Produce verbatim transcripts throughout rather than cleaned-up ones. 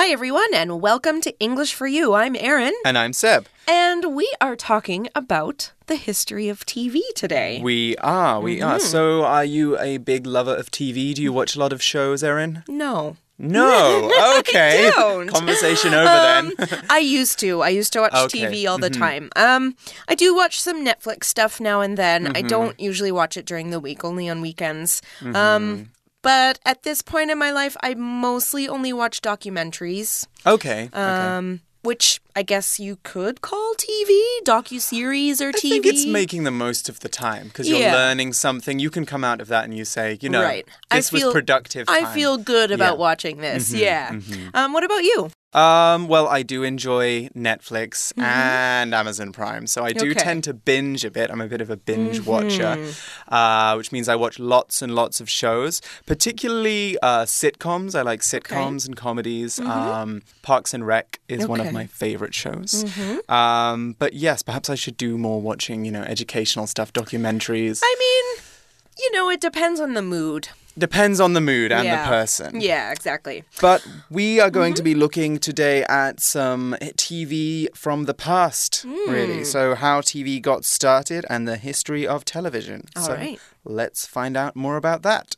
Hi, everyone, and welcome to English for You. I'm Erin. And I'm Seb. And we are talking about the history of T V today. We are, we mm-hmm. are. So are you a big lover of T V? Do you watch a lot of shows, Erin? No. No. Okay. I don't. Conversation over um, then. I used to. I used to watch okay. T V all the mm-hmm. time. Um, I do watch some Netflix stuff now and then. Mm-hmm. I don't usually watch it during the week, only on weekends. Mm-hmm. Um, but at this point in my life, I mostly only watch documentaries. Okay. Um, okay. Which I guess you could call T V, docuseries or T V. I think it's making the most of the time because you're yeah. learning something. You can come out of that and you say, you know, right. this I feel, was productive time. I feel good about yeah. watching this. Mm-hmm, yeah. Mm-hmm. Um, what about you? Um, well, I do enjoy Netflix mm-hmm. and Amazon Prime, so I do okay. tend to binge a bit. I'm a bit of a binge mm-hmm. watcher, uh, which means I watch lots and lots of shows, particularly uh, sitcoms. I like sitcoms okay. and comedies. Mm-hmm. Um, Parks and Rec is okay. one of my favorite shows. Mm-hmm. Um, but yes, perhaps I should do more watching, you know, educational stuff, documentaries. I mean, you know, it depends on the mood. Depends on the mood and yeah. the person. Yeah, exactly. But we are going mm-hmm. to be looking today at some T V from the past, mm. really. So how T V got started and the history of television. All so right. let's find out more about that.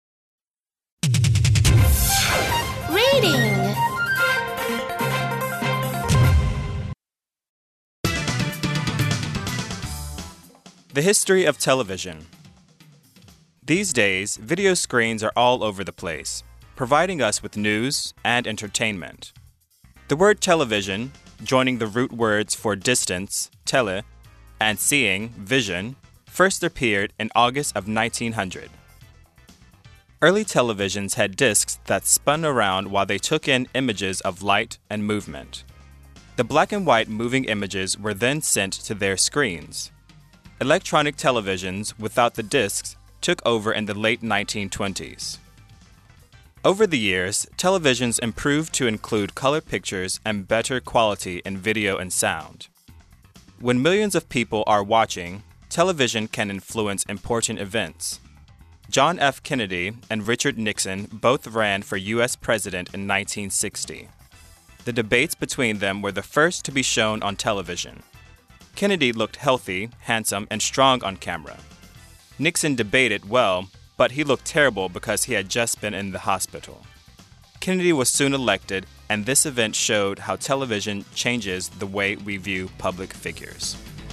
Reading. The history of television. These days, video screens are all over the place, providing us with news and entertainment. The word television, joining the root words for distance, tele, and seeing, vision, first appeared in August of nineteen hundred. Early televisions had discs that spun around while they took in images of light and movement. The black and white moving images were then sent to their screens. Electronic televisions without the discs took over in the late nineteen twenties. Over the years, televisions improved to include color pictures and better quality in video and sound. When millions of people are watching, television can influence important events. John F. Kennedy and Richard Nixon both ran for U S president in nineteen sixty. The debates between them were the first to be shown on television. Kennedy looked healthy, handsome, and strong on camera. Nixon debated well, but he looked terrible because he had just been in the hospital. Kennedy was soon elected, and this event showed how television changes the way we view public figures.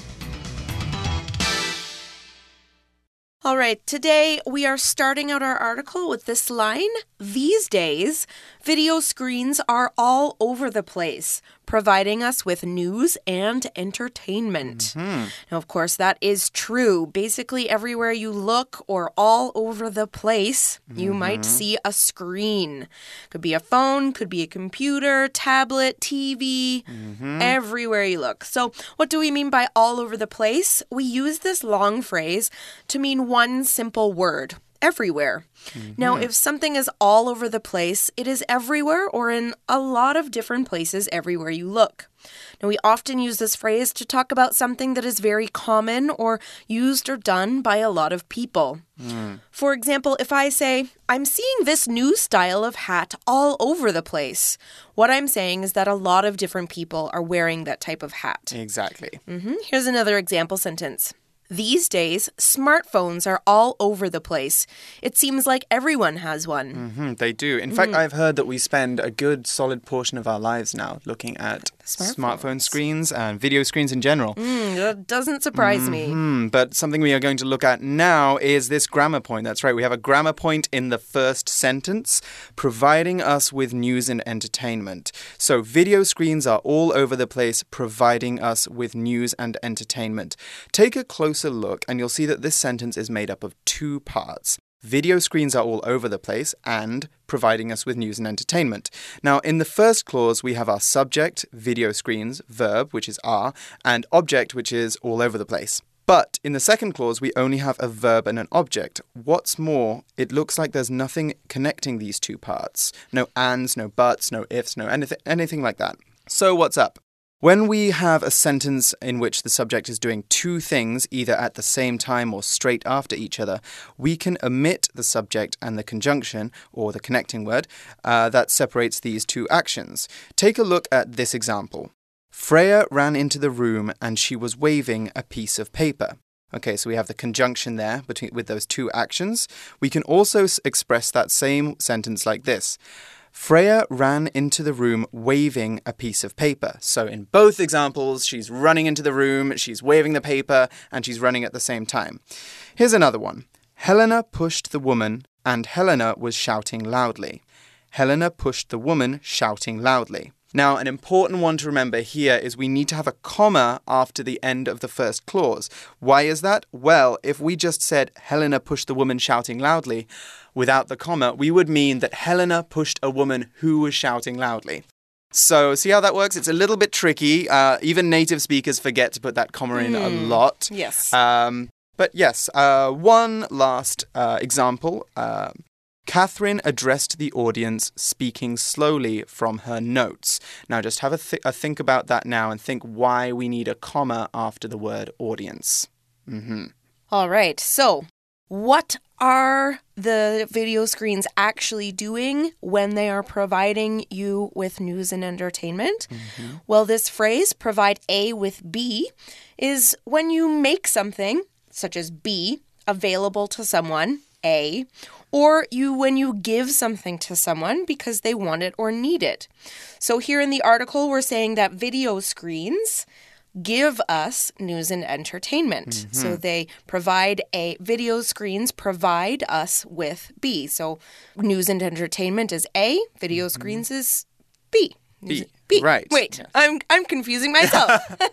All right, today we are starting out our article with this line. These days, video screens are all over the place, providing us with news and entertainment. Mm-hmm. Now, of course, that is true. Basically, everywhere you look or all over the place, you mm-hmm. might see a screen. Could be a phone, could be a computer, tablet, T V, mm-hmm. everywhere you look. So what do we mean by all over the place? We use this long phrase to mean one simple word. Everywhere. Mm-hmm. Now, if something is all over the place, it is everywhere or in a lot of different places everywhere you look. Now, we often use this phrase to talk about something that is very common or used or done by a lot of people. Mm. For example, if I say, I'm seeing this new style of hat all over the place, what I'm saying is that a lot of different people are wearing that type of hat. Exactly. Mm-hmm. Here's another example sentence. These days, smartphones are all over the place. It seems like everyone has one. Mm-hmm, they do. In mm. fact, I've heard that we spend a good solid portion of our lives now looking at smartphone screens and video screens in general. Mm, that doesn't surprise mm-hmm. me. But something we are going to look at now is this grammar point. That's right. We have a grammar point in the first sentence, providing us with news and entertainment. So video screens are all over the place, providing us with news and entertainment. Take a closer look and you'll see that this sentence is made up of two parts. Video screens are all over the place and providing us with news and entertainment. Now, in the first clause, we have our subject, video screens, verb, which is are, and object, which is all over the place. But in the second clause, we only have a verb and an object. What's more, it looks like there's nothing connecting these two parts. No ands, no buts, no ifs, no anything, anything like that. So what's up? When we have a sentence in which the subject is doing two things, either at the same time or straight after each other, we can omit the subject and the conjunction, or the connecting word, uh, that separates these two actions. Take a look at this example. Freya ran into the room and she was waving a piece of paper. Okay, so we have the conjunction there between with those two actions. We can also express that same sentence like this. Freya ran into the room waving a piece of paper. So in both examples, she's running into the room, she's waving the paper, and she's running at the same time. Here's another one. Helena pushed the woman, and Helena was shouting loudly. Helena pushed the woman, shouting loudly. Now, an important one to remember here is we need to have a comma after the end of the first clause. Why is that? Well, if we just said Helena pushed the woman shouting loudly without the comma, we would mean that Helena pushed a woman who was shouting loudly. So, see how that works? It's a little bit tricky. Uh, even native speakers forget to put that comma in mm. a lot. Yes. Um, but yes, uh, one last uh, example. Uh, Catherine addressed the audience speaking slowly from her notes. Now, just have a, th a think about that now and think why we need a comma after the word audience. Mm-hmm. All right. So, what are the video screens actually doing when they are providing you with news and entertainment? Mm-hmm. Well, this phrase, provide A with B, is when you make something, such as B, available to someone, A, or you when you give something to someone because they want it or need it. So here in the article, we're saying that video screens give us news and entertainment. Mm-hmm. So they provide a, video screens provide us with B. So news and entertainment is A, video mm-hmm. screens is B. B. B. Right. Wait, yes. I'm I'm confusing myself.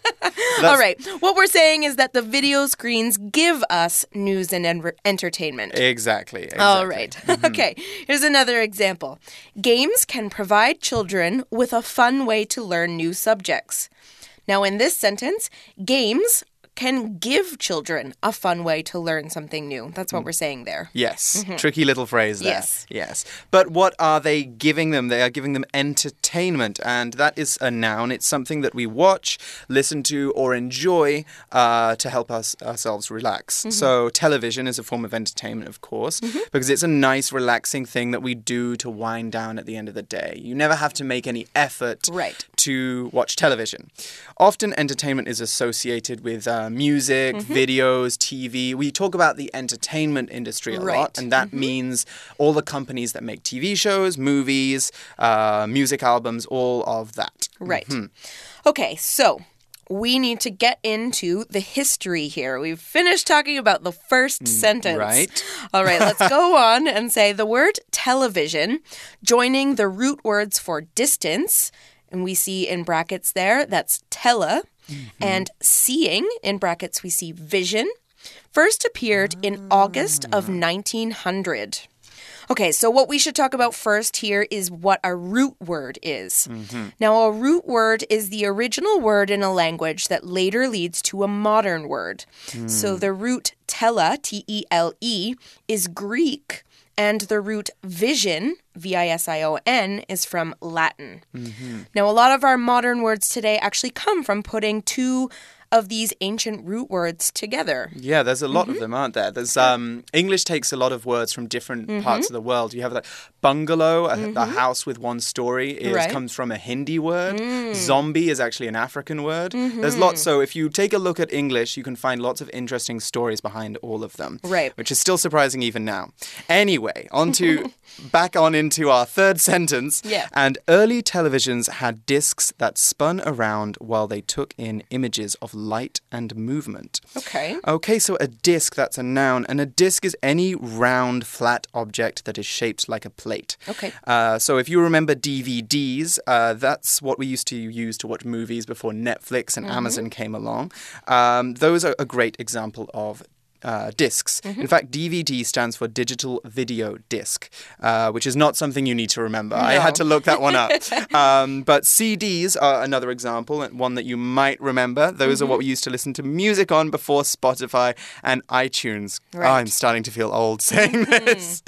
All right. What we're saying is that the video screens give us news and en entertainment. Exactly. exactly. All right. Mm-hmm. Okay. Here's another example. Games can provide children with a fun way to learn new subjects. Now, in this sentence, games can give children a fun way to learn something new. That's what we're saying there. Yes. Mm-hmm. Tricky little phrase there. Yes. Yes. But what are they giving them? They are giving them entertainment, and that is a noun. It's something that we watch, listen to, or enjoy uh, to help us ourselves relax. Mm-hmm. So television is a form of entertainment, of course, mm-hmm. because it's a nice, relaxing thing that we do to wind down at the end of the day. You never have to make any effort right. to watch television. Often entertainment is associated with uh, music, mm-hmm. videos, T V. We talk about the entertainment industry a right. lot, and that mm-hmm. means all the companies that make T V shows, movies, uh, music albums, all of that. Right. Mm-hmm. Okay, so we need to get into the history here. We've finished talking about the first sentence. Right. All right, let's go on and say the word television, joining the root words for distance, and we see in brackets there, that's tele, mm-hmm. and seeing, in brackets we see vision, first appeared in August of nineteen hundred. Okay, so what we should talk about first here is what a root word is. Mm-hmm. Now, a root word is the original word in a language that later leads to a modern word. Mm. So the root tele, T E L E, is Greek, and the root vision, V I S I O N, is from Latin. Mm-hmm. Now, a lot of our modern words today actually come from putting two of these ancient root words together. Yeah, there's a lot mm-hmm. of them, aren't there? There's um, English takes a lot of words from different mm-hmm. parts of the world. You have that bungalow, a, mm-hmm. a house with one story, is right. comes from a Hindi word. Mm. Zombie is actually an African word. Mm-hmm. There's lots. So if you take a look at English, you can find lots of interesting stories behind all of them. Right. Which is still surprising even now. Anyway, on to back on into our third sentence. Yeah. And early televisions had discs that spun around while they took in images of light and movement. Okay. Okay, so a disc, that's a noun. And a disc is any round, flat object that is shaped like a plate. Okay. Uh, so if you remember D V Ds, uh, that's what we used to use to watch movies before Netflix and mm-hmm. Amazon came along. Um, those are a great example of uh, discs. Mm-hmm. In fact, D V D stands for digital video disc, uh, which is not something you need to remember. No. I had to look that one up. um, but C Ds are another example, and one that you might remember. Those mm-hmm. are what we used to listen to music on before Spotify and iTunes. Right. Oh, I'm starting to feel old saying mm-hmm. this.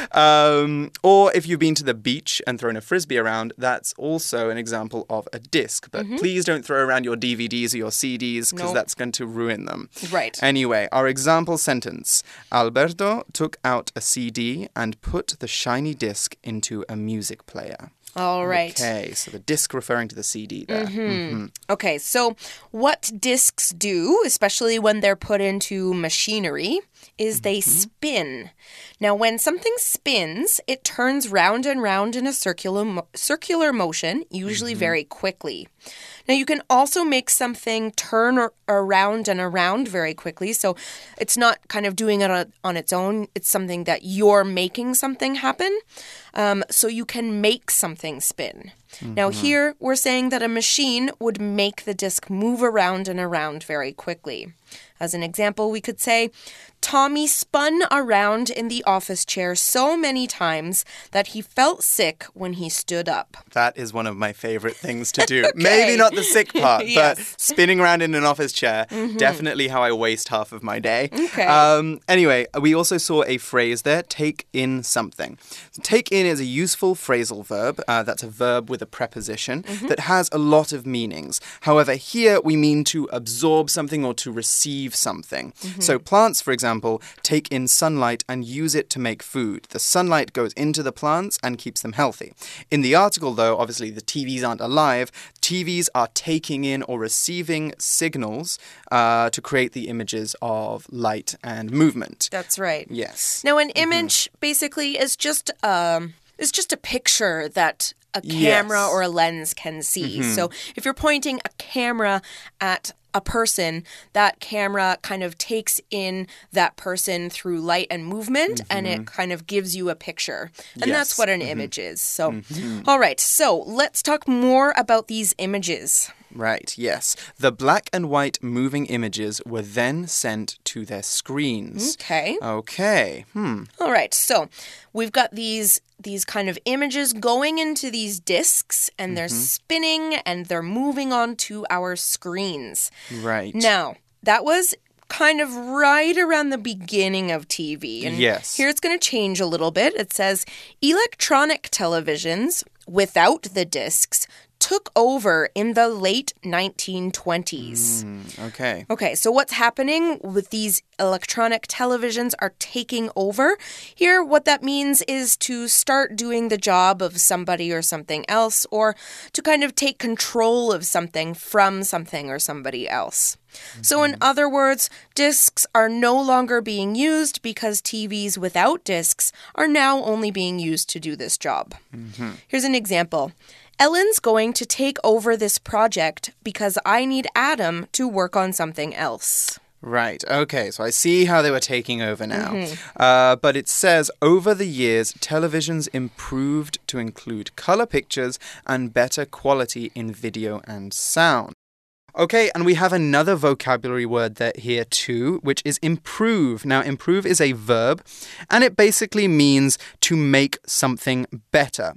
Um, or if you've been to the beach and thrown a frisbee around, that's also an example of a disc. But mm-hmm. please don't throw around your D V Ds or your C Ds because nope. that's going to ruin them. Right. Anyway, our example sentence. Alberto took out a C D and put the shiny disc into a music player. All right. Okay, so the disc referring to the C D there. Mm-hmm. Mm-hmm. Okay, so what discs do, especially when they're put into machinery, is they mm-hmm. spin. Now, when something spins, it turns round and round in a circular, mo- circular motion, usually mm-hmm. very quickly. Now, you can also make something turn or, around and around very quickly. So it's not kind of doing it on, on its own. It's something that you're making something happen. Um, so you can make something spin. Mm-hmm. Now, here we're saying that a machine would make the disc move around and around very quickly. As an example, we could say, Tommy spun around in the office chair so many times that he felt sick when he stood up. That is one of my favorite things to do. Okay. Maybe not the sick part, yes. but spinning around in an office chair, mm-hmm. definitely how I waste half of my day. Okay. Um, anyway, we also saw a phrase there, take in something. Take in is a useful phrasal verb. Uh, that's a verb with a preposition mm-hmm. that has a lot of meanings. However, here we mean to absorb something or to receive something. Mm-hmm. So plants, for example, take in sunlight and use it to make food. The sunlight goes into the plants and keeps them healthy. In the article, though, obviously the T Vs aren't alive. T Vs are taking in or receiving signals uh, to create the images of light and movement. That's right. Yes. Now, an image mm-hmm. basically is just um, is just a picture that a camera yes. or a lens can see. Mm-hmm. So if you're pointing a camera at a person, that camera kind of takes in that person through light and movement, mm-hmm. and it kind of gives you a picture. And yes. that's what an mm-hmm. image is. So, mm-hmm. all right, so let's talk more about these images. Right, yes. The black and white moving images were then sent to their screens. Okay. Okay. Hmm. All right, so we've got these these kind of images going into these discs, and mm-hmm. they're spinning, and they're moving onto our screens. Right. Now, that was kind of right around the beginning of T V. And yes. here it's going to change a little bit. It says, electronic televisions without the discs took over in the late nineteen twenties. Mm, okay. Okay, so what's happening with these electronic televisions are taking over. Here, what that means is to start doing the job of somebody or something else, or to kind of take control of something from something or somebody else. Mm-hmm. So in other words, discs are no longer being used because T Vs without discs are now only being used to do this job. Mm-hmm. Here's an example. Ellen's going to take over this project because I need Adam to work on something else. Right, okay, so I see how they were taking over now. Mm-hmm. Uh, but it says, over the years, televisions improved to include color pictures and better quality in video and sound. Okay, and we have another vocabulary word there here too, which is improve. Now, improve is a verb, and it basically means to make something better.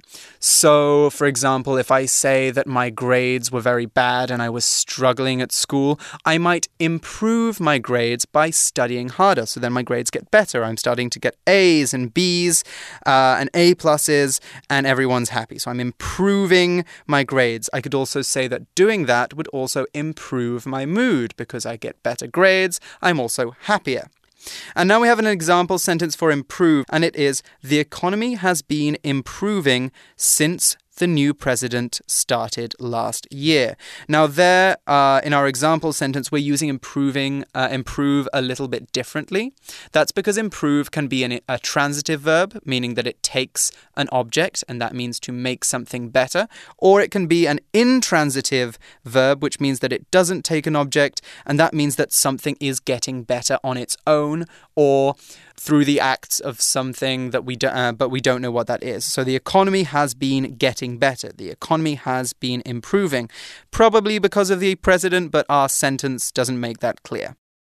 So, for example, if I say that my grades were very bad and I was struggling at school, I might improve my grades by studying harder. So then my grades get better. I'm starting to get A's and B's uh, and A pluses, and everyone's happy. So I'm improving my grades. I could also say that doing that would also improve improve my mood because I get better grades. I'm also happier. And now we have an example sentence for improve, and it is, the economy has been improving since the new president started last year. Now there, uh, in our example sentence, we're using improving, uh, improve a little bit differently. That's because improve can be an, a transitive verb, meaning that it takes an object, and that means to make something better. Or it can be an intransitive verb, which means that it doesn't take an object, and that means that something is getting better on its own, or through the acts of something that we do, uh, but we don't know what that is. So the economy has been getting better. The economy has been improving, probably because of the president, but our sentence doesn't make that clear.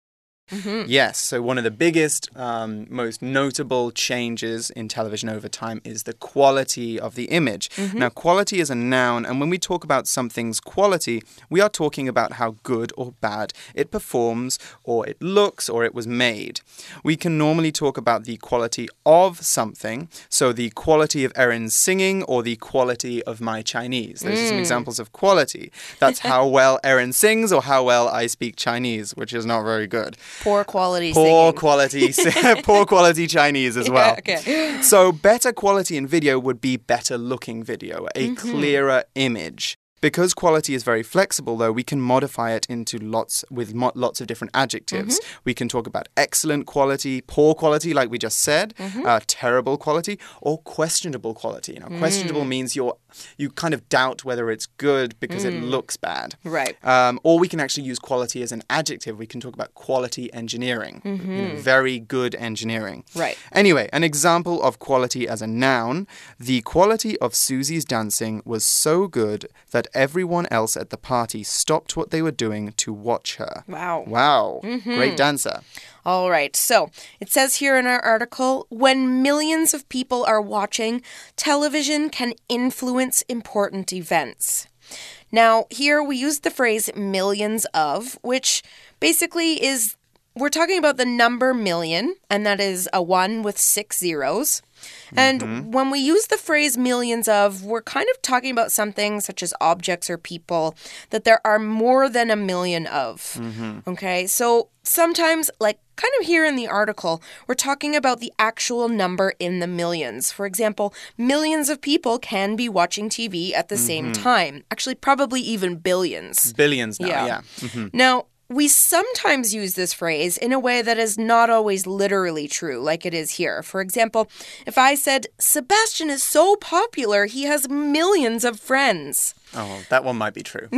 Mm-hmm. Yes, so one of the biggest, um, most notable changes in television over time is the quality of the image. Mm-hmm. Now, quality is a noun, and when we talk about something's quality, we are talking about how good or bad it performs, or it looks, or it was made. We can normally talk about the quality of something, so the quality of Erin's singing, or the quality of my Chinese. Those mm. are some examples of quality. That's how well Erin sings, or how well I speak Chinese, which is not very good. Poor quality Poor singing. quality, poor quality Chinese as well. Yeah, okay. So better quality in video would be better looking video, a mm-hmm. clearer image. Because quality is very flexible, though, we can modify it into lots with mo lots of different adjectives. Mm-hmm. We can talk about excellent quality, poor quality, like we just said, mm-hmm. uh, terrible quality, or questionable quality. Now, mm. questionable means you're you kind of doubt whether it's good because mm. it looks bad. Right. Um, or we can actually use quality as an adjective. We can talk about quality engineering. Mm-hmm. You know, very good engineering. Right. Anyway, an example of quality as a noun. The quality of Susie's dancing was so good that everyone else at the party stopped what they were doing to watch her. Wow. Wow. Mm-hmm. Great dancer. All right, so it says here in our article, when millions of people are watching, television can influence important events. Now, here we use the phrase millions of, which basically is, we're talking about the number million, and that is a one with six zeros. And mm-hmm. when we use the phrase millions of, we're kind of talking about something such as objects or people that there are more than a million of. Mm-hmm. Okay, so sometimes, like kind of here in the article, we're talking about the actual number in the millions. For example, millions of people can be watching T V at the mm-hmm. same time. Actually, probably even billions. Billions now, yeah. yeah. Mm-hmm. Now, we sometimes use this phrase in a way that is not always literally true, like it is here. For example, if I said, Sebastian is so popular, he has millions of friends. Oh, that one might be true.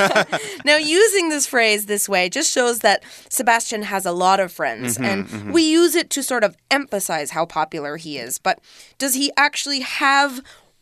Now, using this phrase this way just shows that Sebastian has a lot of friends, mm-hmm, and mm-hmm. we we use it to sort of emphasize how popular he is. But does he actually have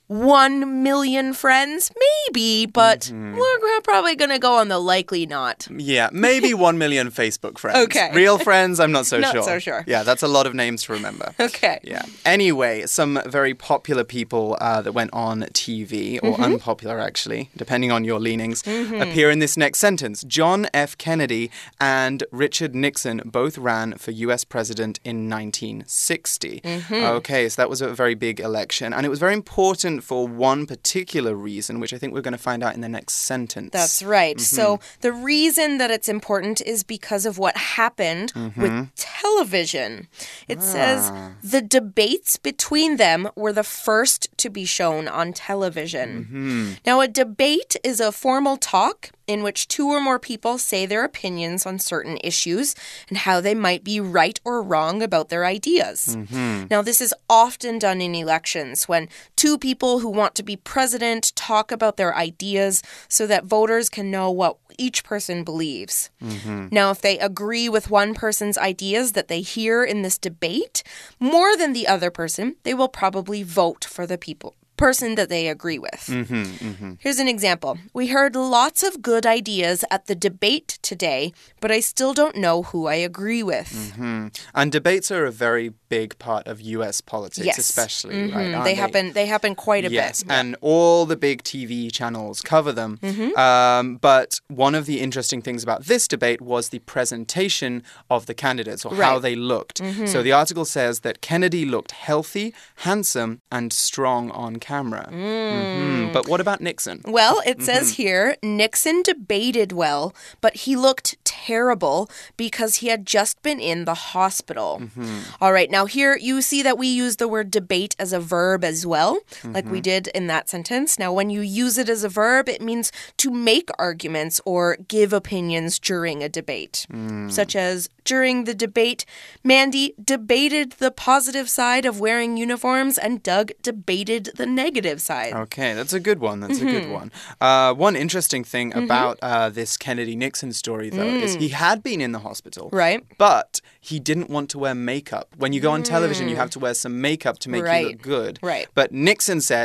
one million friends? Maybe, but mm-hmm. we're probably going to go on the likely not. Yeah, maybe one million Facebook friends. Okay. Real friends, I'm not so not sure. Not so sure. Yeah, that's a lot of names to remember. Okay. Yeah. Anyway, some very popular people uh, that went on T V, or mm-hmm. unpopular actually, depending on your leanings, mm-hmm. appear in this next sentence. John F. Kennedy and Richard Nixon both ran for U S president in nineteen sixty. Mm-hmm. Okay, so that was a very big election, and it was very important for one particular reason, which I think we're going to find out in the next sentence. That's right. Mm-hmm. So the reason that it's important is because of what happened mm-hmm. with television. It ah. says the debates between them were the first to be shown on television. Mm-hmm. Now, a debate is a formal talk in which two or more people say their opinions on certain issues and how they might be right or wrong about their ideas. Mm-hmm. Now, this is often done in elections when two people who want to be president talk about their ideas so that voters can know what each person believes. Mm-hmm. Now, if they agree with one person's ideas that they hear in this debate more than the other person, they will probably vote for the people. person that they agree with. Mm-hmm, mm-hmm. Here's an example. We heard lots of good ideas at the debate today, but I still don't know who I agree with. Mm-hmm. And debates are a very big part of U S politics, yes. especially. Mm-hmm. Right? They, they happen. They happen quite a yes, bit. Yes, and all the big T V channels cover them. Mm-hmm. Um, but one of the interesting things about this debate was the presentation of the candidates, or right. how they looked. Mm-hmm. So the article says that Kennedy looked healthy, handsome, and strong on camera. Mm. Mm-hmm. But what about Nixon? Well, it mm-hmm. says here, Nixon debated well, but he looked terrible because he had just been in the hospital. Mm-hmm. All right, now here you see that we use the word debate as a verb as well, mm-hmm. like we did in that sentence. Now, when you use it as a verb, it means to make arguments or give opinions during a debate, mm. such as during the debate, Mandy debated the positive side of wearing uniforms and Doug debated the negative side. Okay, that's a good one. That's mm-hmm. a good one. Uh, one interesting thing mm-hmm. about uh, this Kennedy-Nixon story, though, mm. is he had been in the hospital. Right. But he didn't want to wear makeup. When you go on television, you have to wear some makeup to make right. you look good. Right. But Nixon said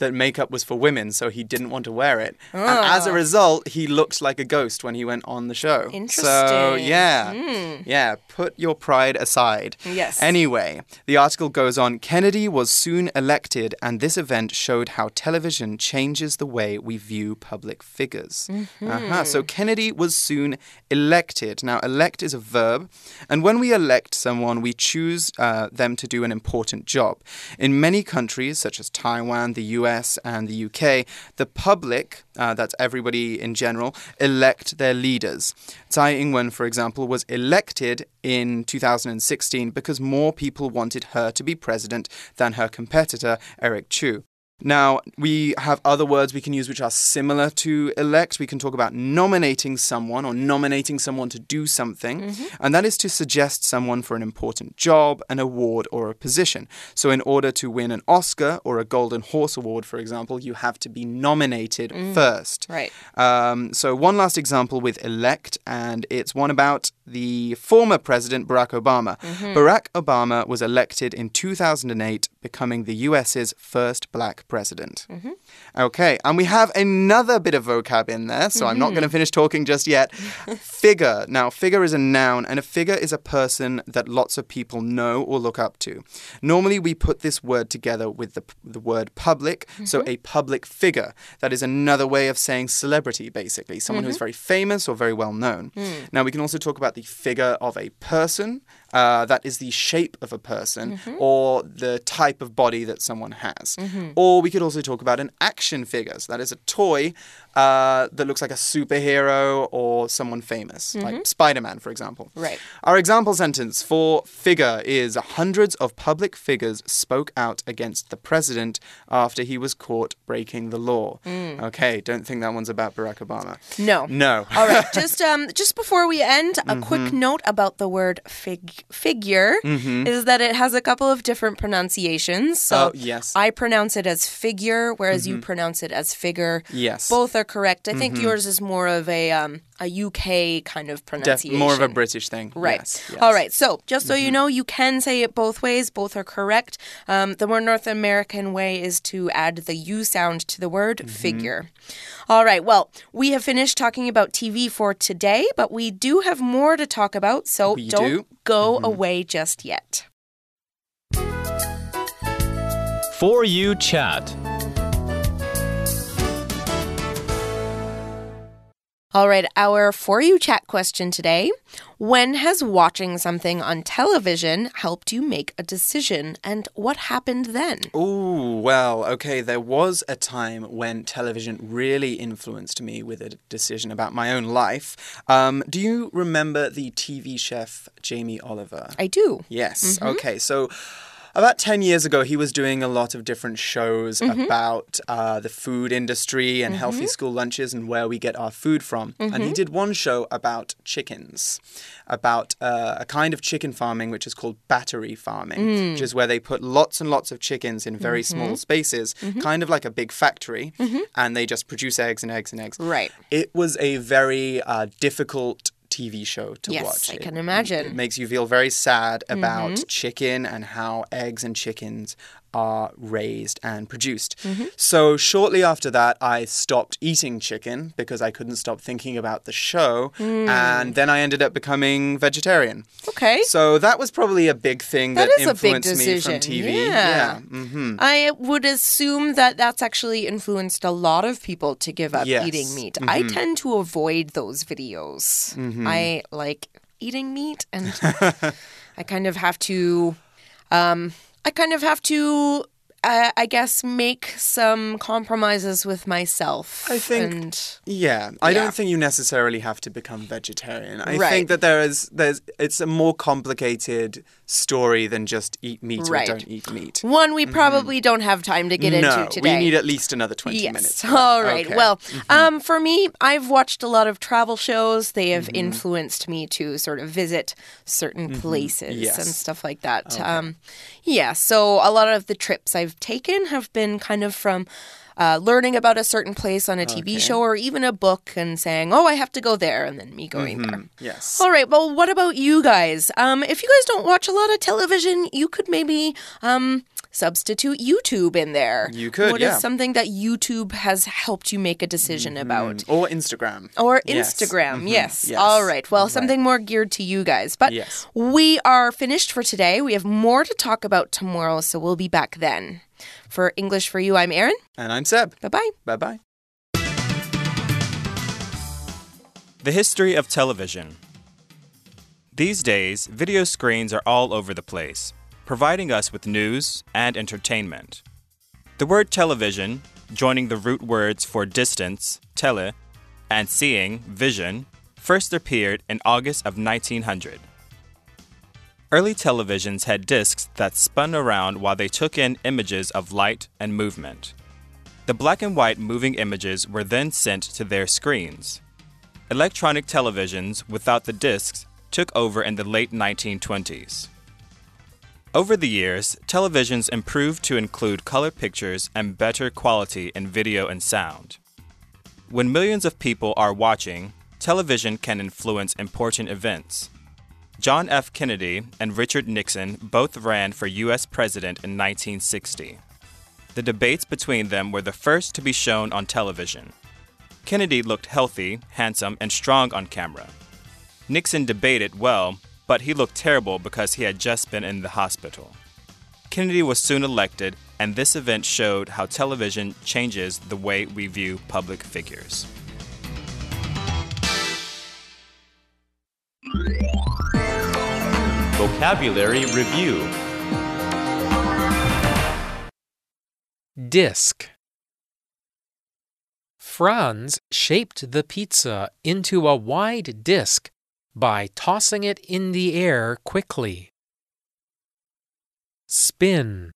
that makeup was for women, so he didn't want to wear it. Oh. And as a result, he looked like a ghost when he went on the show. Interesting. So, yeah. Mm. Yeah, put your pride aside. Yes. Anyway, the article goes on, Kennedy was soon elected, and this event showed how television changes the way we view public figures. Mm-hmm. Uh-huh. So Kennedy was soon elected. Now, elect is a verb, and when we elect someone, we choose uh, them to do an important job. In many countries, such as Taiwan, the U S, and the U K, the public, uh, that's everybody in general, elect their leaders. Tsai Ing-wen, for example, was elected in two thousand sixteen because more people wanted her to be president than her competitor, Eric Chu. Now, we have other words we can use which are similar to elect. We can talk about nominating someone or nominating someone to do something. Mm-hmm. And that is to suggest someone for an important job, an award, or a position. So in order to win an Oscar or a Golden Horse Award, for example, you have to be nominated mm. first. Right. Um, so one last example with elect, and it's one about the former president, Barack Obama. Mm-hmm. Barack Obama was elected in two thousand eight, becoming the U S's first black president. Mm-hmm. Okay, and we have another bit of vocab in there, so mm-hmm. I'm not going to finish talking just yet. Figure. Now, figure is a noun, and a figure is a person that lots of people know or look up to. Normally, we put this word together with the, the word public, mm-hmm. so a public figure. That is another way of saying celebrity, basically, someone mm-hmm. who's very famous or very well known. Mm. Now, we can also talk about the figure of a person. Uh, that is the shape of a person mm-hmm. or the type of body that someone has. Mm-hmm. Or we could also talk about an action figure. So that is a toy uh, that looks like a superhero or someone famous, mm-hmm. like Spider-Man, for example. Right. Our example sentence for figure is hundreds of public figures spoke out against the president after he was caught breaking the law. Mm. Okay, don't think that one's about Barack Obama. No. No. All right, just um, just before we end, a mm-hmm. quick note about the word fig. Figure mm-hmm. is that it has a couple of different pronunciations. So oh, yes. I pronounce it as figure, whereas mm-hmm. you pronounce it as figure. Yes. Both are correct. I mm-hmm. think yours is more of a um, a U K kind of pronunciation. Def- more of a British thing. Right. Yes, yes. All right. So just so mm-hmm. you know, you can say it both ways. Both are correct. Um, the more North American way is to add the U sound to the word mm-hmm. figure. All right. Well, we have finished talking about T V for today, but we do have more to talk about, so we don't do. go mm-hmm. away just yet. For You Chat. All right, our For You Chat question today. When has watching something on television helped you make a decision, and what happened then? Oh, well, okay, there was a time when television really influenced me with a decision about my own life. Um, do you remember the T V chef Jamie Oliver? I do. Yes, mm-hmm. okay, so... About ten years ago, he was doing a lot of different shows mm-hmm. about uh, the food industry and mm-hmm. healthy school lunches and where we get our food from. Mm-hmm. And he did one show about chickens, about uh, a kind of chicken farming which is called battery farming, mm. which is where they put lots and lots of chickens in very mm-hmm. small spaces, mm-hmm. kind of like a big factory, mm-hmm. and they just produce eggs and eggs and eggs. Right. It was a very uh, difficult T V show to yes, watch. Yes, I it, can imagine. It makes you feel very sad about mm-hmm. chicken and how eggs and chickens are raised and produced. Mm-hmm. So shortly after that, I stopped eating chicken because I couldn't stop thinking about the show. Mm. And then I ended up becoming vegetarian. Okay. So that was probably a big thing that, that influenced me from T V. Yeah. yeah. Mm-hmm. I would assume that that's actually influenced a lot of people to give up yes. eating meat. Mm-hmm. I tend to avoid those videos. Mm-hmm. I like eating meat, and I kind of have to... Um, I kind of have to, uh, I guess, make some compromises with myself. I think, and, yeah, I yeah. don't think you necessarily have to become vegetarian. I right. think that there is, there's, it's a more complicated story than just eat meat right. or don't eat meat. One we mm-hmm. probably don't have time to get no, into today. we need at least another twenty yes. minutes. All right. Okay. Well, mm-hmm. um, for me, I've watched a lot of travel shows. They have mm-hmm. influenced me to sort of visit certain mm-hmm. places yes. and stuff like that. Okay. Um, yeah, so a lot of the trips I've taken have been kind of from uh, learning about a certain place on a T V okay. show or even a book and saying, oh, I have to go there, and then me going mm-hmm. there. Yes. All right, well, what about you guys? Um, if you guys don't watch a lot of television, you could maybe... Um, substitute YouTube in there. You could, What yeah. is something that YouTube has helped you make a decision about? Or Instagram. Or Yes. Instagram, Mhm. yes. Yes. All right. Well, Right. something more geared to you guys. But Yes. we are finished for today. We have more to talk about tomorrow, so we'll be back then. For English for You, I'm Erin. And I'm Seb. Bye-bye. Bye-bye. The history of television. These days, video screens are all over the place, providing us with news and entertainment. The word television, joining the root words for distance, tele, and seeing, vision, first appeared in August of nineteen hundred. Early televisions had discs that spun around while they took in images of light and movement. The black and white moving images were then sent to their screens. Electronic televisions without the discs took over in the late nineteen twenties. Over the years, televisions improved to include color pictures and better quality in video and sound. When millions of people are watching, television can influence important events. John F. Kennedy and Richard Nixon both ran for U S president in nineteen sixty. The debates between them were the first to be shown on television. Kennedy looked healthy, handsome, and strong on camera. Nixon debated well, but he looked terrible because he had just been in the hospital. Kennedy was soon elected, and this event showed how television changes the way we view public figures. Vocabulary Review. Disc. Franz shaped the pizza into a wide disc by tossing it in the air quickly. Spin.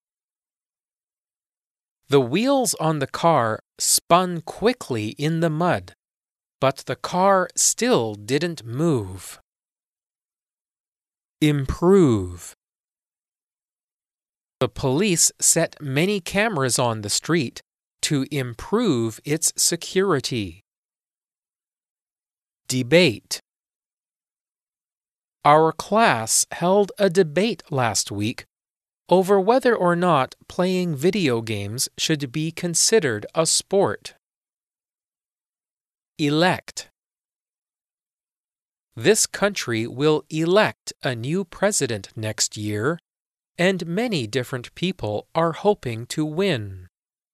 The wheels on the car spun quickly in the mud, but the car still didn't move. Improve. The police set many cameras on the street to improve its security. Debate. Our class held a debate last week over whether or not playing video games should be considered a sport. Elect. This country will elect a new president next year, and many different people are hoping to win.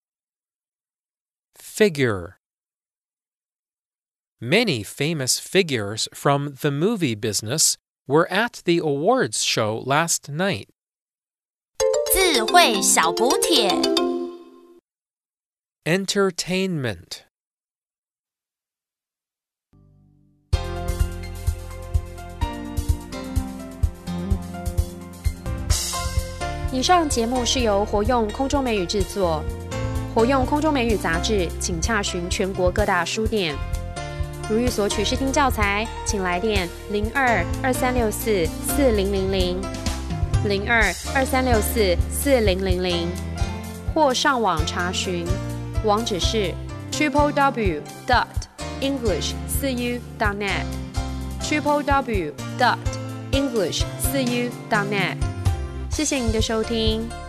Figure. Many famous figures from the movie business were at the awards show last night. 智慧小补帖 Entertainment. 《以上节目是由活用空中美语制作，活用空中美语杂志，请洽询全国各大书店。如欲索取试听教材，请来电零二二三六四四零零零零二二三六四四零零零，或上网查询，网址是 triple w dot english 四 u dot net triple w dot english 四 u dot net。谢谢您的收听。